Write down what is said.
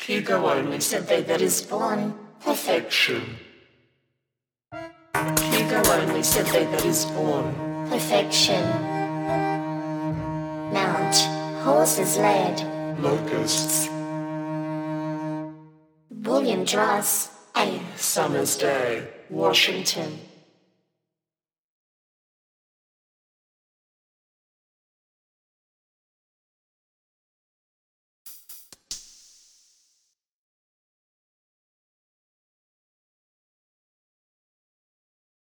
Hugo only said they that is born perfection. Hugo only said they that is born perfection. Mount, horses led, locusts. William Dross, a summer's day, Washington.